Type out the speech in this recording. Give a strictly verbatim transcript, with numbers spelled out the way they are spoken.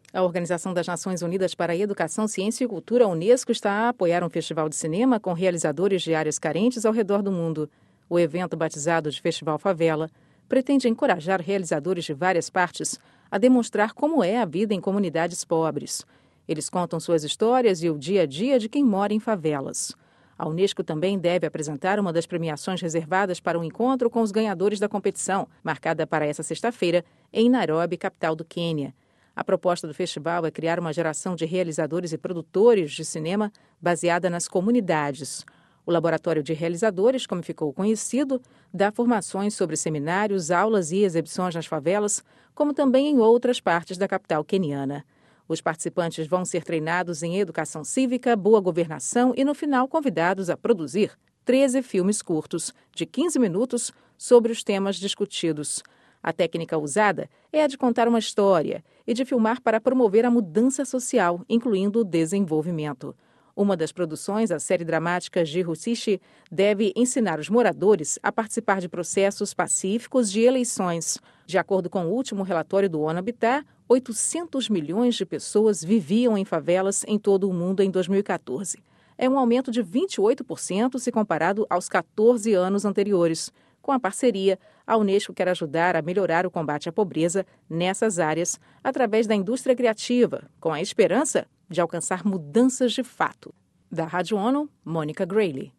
A Organização das Nações Unidas para a Educação, Ciência e Cultura, a Unesco, está a apoiar um festival de cinema com realizadores de áreas carentes ao redor do mundo. O evento, batizado de Festival Favela, pretende encorajar realizadores de várias partes a demonstrar como é a vida em comunidades pobres. Eles contam suas histórias e o dia a dia de quem mora em favelas. A Unesco também deve apresentar uma das premiações reservadas para um encontro com os ganhadores da competição, marcada para essa sexta-feira, em Nairobi, capital do Quênia. A proposta do festival é criar uma geração de realizadores e produtores de cinema baseada nas comunidades. O Laboratório de Realizadores, como ficou conhecido, dá formações sobre seminários, aulas e exibições nas favelas, como também em outras partes da capital queniana. Os participantes vão ser treinados em educação cívica, boa governação e, no final, convidados a produzir treze filmes curtos, de quinze minutos, sobre os temas discutidos. A técnica usada é a de contar uma história e de filmar para promover a mudança social, incluindo o desenvolvimento. Uma das produções, a série dramática Gihusishi, deve ensinar os moradores a participar de processos pacíficos de eleições. De acordo com o último relatório do ONU Habitat, oitocentos milhões de pessoas viviam em favelas em todo o mundo em dois mil e quatorze. É um aumento de vinte e oito por cento se comparado aos quatorze anos anteriores. Com a parceria, a Unesco quer ajudar a melhorar o combate à pobreza nessas áreas através da indústria criativa, com a esperança de alcançar mudanças de fato. Da Rádio ONU, Mônica Grayley.